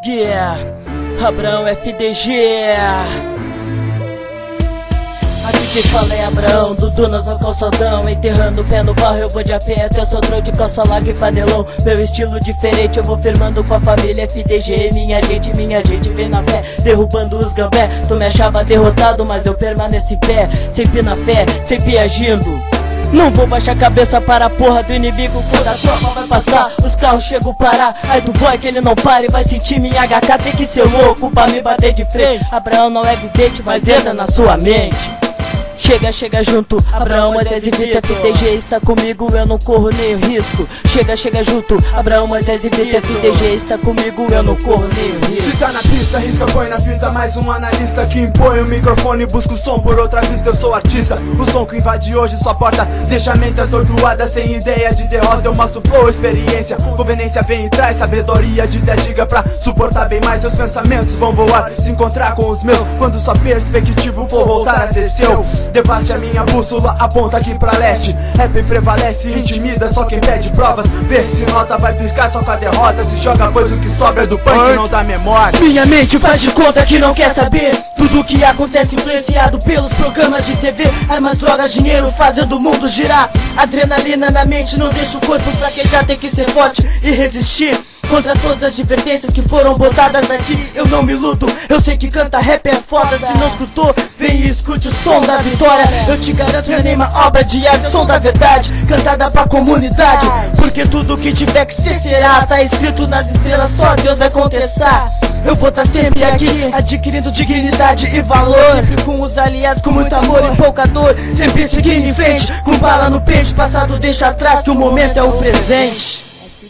Yeah, Abraão FDG. Aqui quem fala é Abraão, do Dunas ao calçadão. Enterrando o pé no barro, eu vou de a pé até Sotrão, de calça larga e panelão. Meu estilo diferente, eu vou firmando com a família FDG. Minha gente vem na fé, derrubando os gambé. Tu me achava derrotado, mas eu permaneço em pé, sempre na fé, sempre agindo. Não vou baixar a cabeça para a porra do inimigo. Quando a tropa vai passar, os carros chegam parar. Ai do boy que ele não pare, vai sentir minha HK. Tem que ser louco pra me bater de frente. Abraão não é evidente, mas entra na sua mente. Chega junto, Abraão, Moisés e Vitor. FDG está comigo, eu não corro nem o risco. Chega junto, Abraão, Moisés e Vitor. FDG está comigo, eu não corro nem o risco. Se tá na pista, risca, põe na fita. Mais um analista que impõe o microfone e busca o som por outra vista. Eu sou artista, o som que invade hoje sua porta deixa a mente atordoada, sem ideia de derrota. Eu mostro flow, experiência, conveniência vem e traz sabedoria de 10 GB pra suportar bem mais. Seus pensamentos vão voar, se encontrar com os meus, quando sua perspectiva for voltar a ser seu. Devaste a minha bússola, aponta aqui pra leste. Rap prevalece, intimida só quem pede provas. Vê se nota, vai ficar só com a derrota. Se joga, pois o que sobra é do punk, não da memória. Minha mente faz de conta que não quer saber tudo que acontece, influenciado pelos programas de TV. Armas, drogas, dinheiro fazendo o mundo girar. Adrenalina na mente não deixa o corpo fraquejar. Tem que ser forte e resistir contra todas as advertências que foram botadas aqui. Eu não me iludo, eu sei que canta rap é foda. Se não escutou, vem e escute o som da vitória. Eu te garanto, não é nenhuma obra de arte, som da verdade, cantada pra comunidade. Porque tudo que tiver que ser será, tá escrito nas estrelas, só Deus vai contestar. Eu vou tá sempre aqui, adquirindo dignidade e valor, sempre com os aliados, com muito amor e pouca dor. Sempre seguindo em frente, com bala no peito. Passado deixa atrás, que o momento é o presente.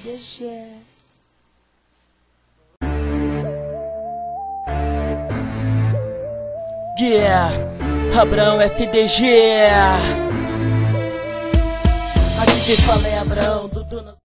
Yeah, Abraão FDG. Aqui quem fala é Abraão, do Dunas.